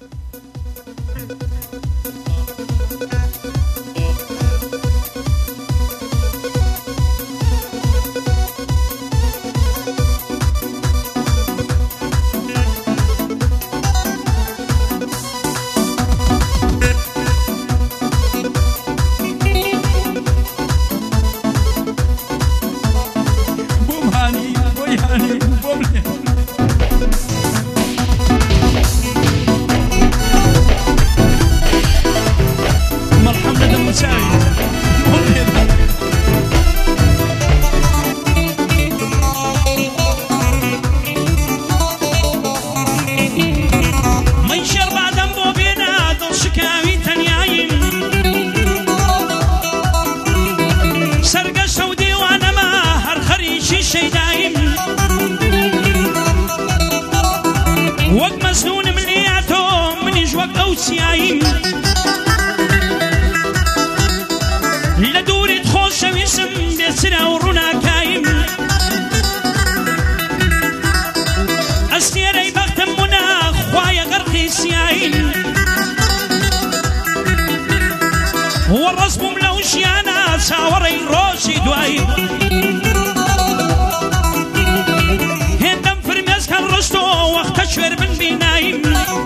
لدوري تخوش ويسم بيسنا ورونا كايم استيري بختم مناخ خوايا غرقي سيايم هو الرسم ملوشيانا ساوري روشي دوايم هندم فرميز كان رستو واختشور من بينايم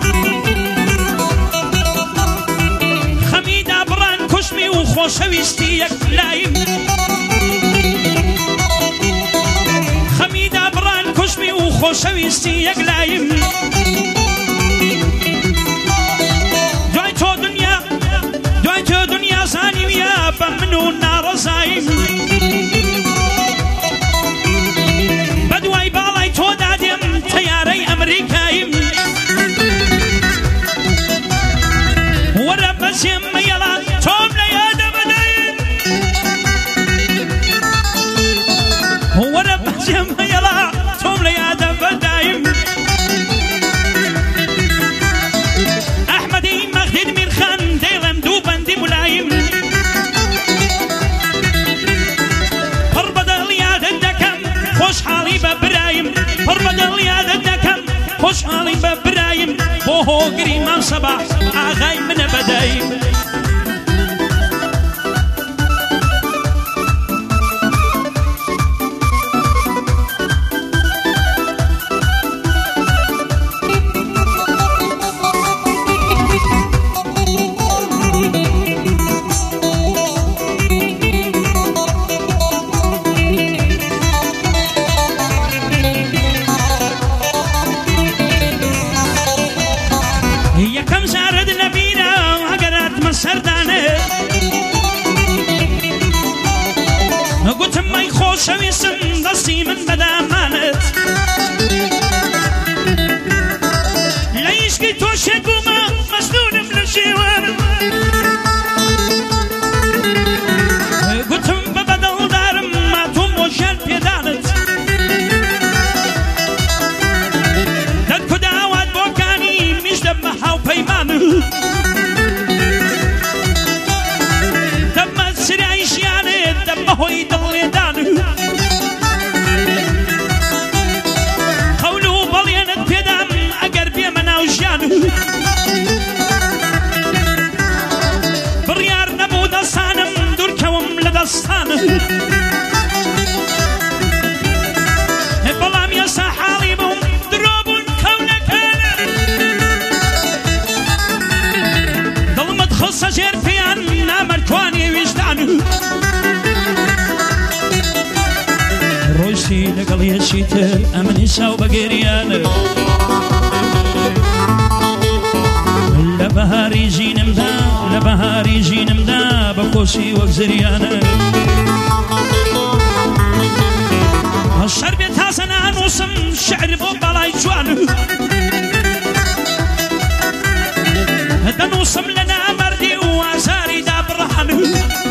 خميدة بران كشمي وخوشويستي يكلايم خميدة بران كشمي وخوشويستي يكلايم دويتو دنيا زاني ويا بمنو النار زايم بدواي بالاي تو دادم تياري امريكايم ورب بسيم يلا توم ليادا بدايم ورب بسيم يلا توم ليادا بدايم احمدي مخدد من خان ديلم دوبان دي ملايم فربد ليادا الدكم خوش حالي ببرايم فربد ليادا الدكم خوش حالي ببرايم بوهو قريمان صباح آغاي من بدايم قلت ما يخوش ويسن دستي من بدامانت ليش قلتو شكوما مسنون من الشيوان قلت ببدل دارم ما توم وشان بيدانت دادكو دعوات بوكاني مش دمها وبيمانت دم السرعيش يعني دمه يدل دانه قولوا بلينة بيدام أقر بيمنا وشانه بريار نبو دستانم دوركوم لدستانه بلام يسا حاليبهم دروب كونك ظلمت خصة جرفيان نامر كواني وجدانه روشي لقل يشيتر أمني ساو بقريان لبهاري جينم دا لبهاري جينم دا بقوسي وقزريان الشربة تاسنا نوسم شعر بوبالاي جوانه دنوسم لنا مردي وازاري دا برهانه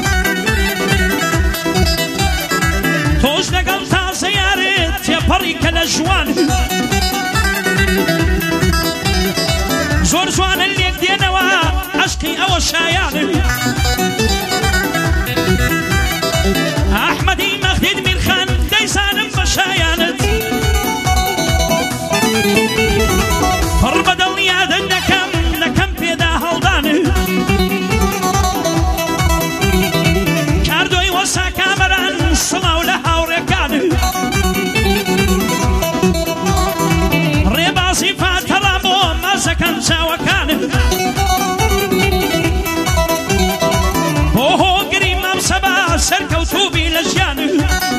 توج لقل تازيارت يا بريك الأجوان زور زوان اللي يقدينوا عشقي أو الشايان أحمدي مخدد من خان ديسان بشايانت فربد الياد النكم دەکەن چاوەکانت بۆ هۆگری مام سەبا سەرکەوتوبی لە ژیانت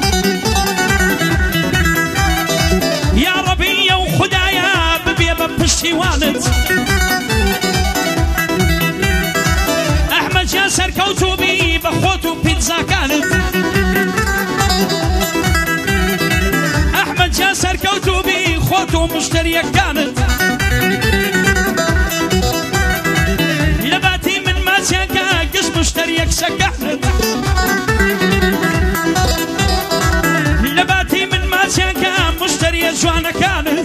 یا ڕەبیە و خودایە ببێ بە پشتیوانت ئەحمەد جان سەرکەوتوبی بە خۆت و پیتزاکانت ئەحمەد جان سەرکەوتوبی خۆت و مشتریەکانت لە باتی من ماچیانکە گشت مشتریەک سەکانت لە باتی من ماچیانکە مشتریە جوانەکانت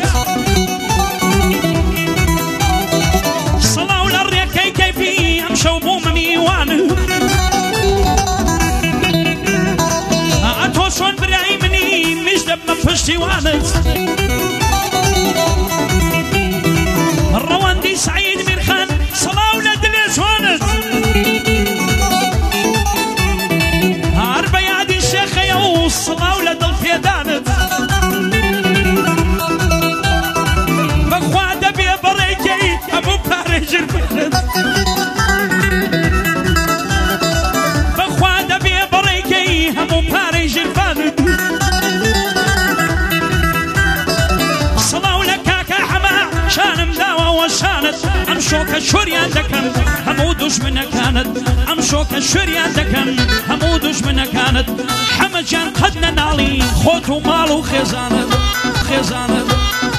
سەڵاو لە ڕێکەی کەیفی ئەم شەو بوومە میوانت ئەتۆ چۆن برای منی میش دەبمە پشتیوانت ڕەوەندی سعید میرخان سەڵاو لە دلێ جوانت هەر بە یادی شێخەیە و سەڵاو لە دڵ پێدانت بەخوا دەبێ بەڕێکەی هەموو پارەی ژرفانت بەخوا دەبێ بەڕێکەی هەموو پارەی ژرفانت سەڵاو لە کاکە حەما شانم داوەوە شانت ئەم شۆکە شوریان دەکەم هەموو دوژمنەکانت ئەم شۆکە شوریان دەکەم هەموو دوژمنەکانت حەمە جان قەت نەناڵی خۆت و ماڵ و خێزانت